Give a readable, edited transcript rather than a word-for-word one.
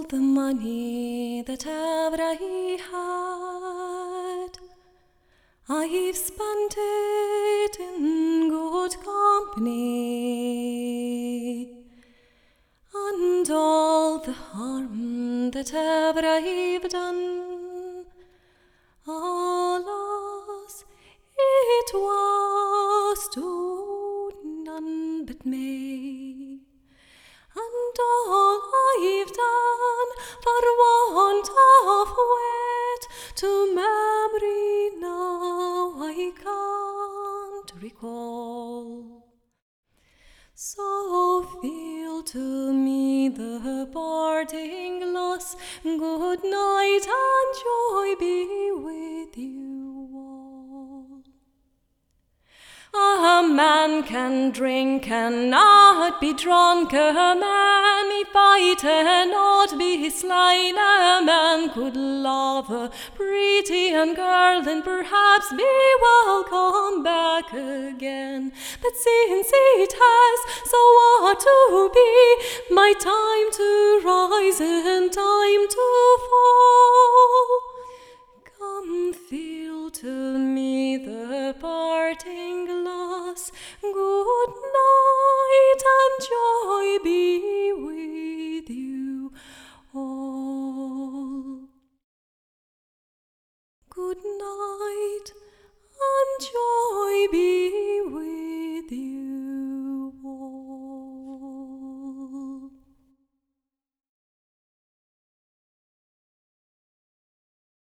the money that ever I had, I've spent it in good company, and all the harm that ever I've done, alas, it was to none but me. And all I've done for want of wit to memory now I can't recall. So feel to me the parting loss. Good night and joy be with you all. A man can drink and not be drunk, a man he fight and not be slain, a man could love a pretty young girl and perhaps be welcome back again. But since it has so ought to be, my time to rise and time to fall, come feel to me the parting loss. Good night and joy be